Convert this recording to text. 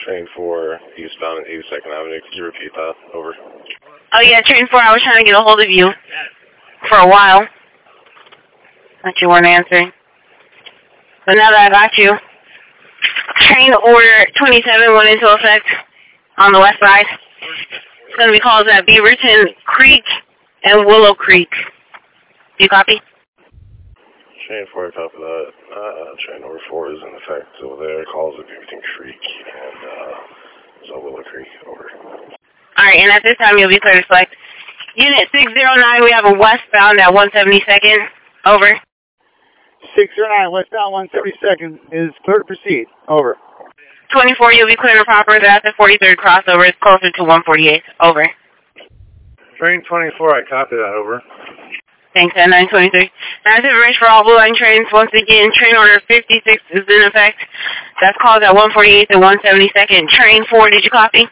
Train 4, eastbound at 82nd Avenue. Could you repeat that? Over. Oh, yeah, Train 4, I was trying to get a hold of you for a while, but you weren't answering. But now that I got you, train order 27 went into effect on the west side. It's going to be called at Beaverton Creek and Willow Creek. Do you copy? Train 4, copy that. Train number 4 is in effect over there. Calls at Beaverton Creek and Willow Creek. Over. Alright, and at this time you'll be clear to select. Unit 609, we have a westbound at 172nd. Over. 609, westbound 172nd is clear to proceed. Over. 24, you'll be clear to proper. That's the 43rd crossover. It's closer to 148. Over. Train 24, I copy that. Over. Thanks, at 923. That's information for all Blue Line trains. Once again, train order 56 is in effect. That's called at 148 and 172nd. Train 4, did you copy?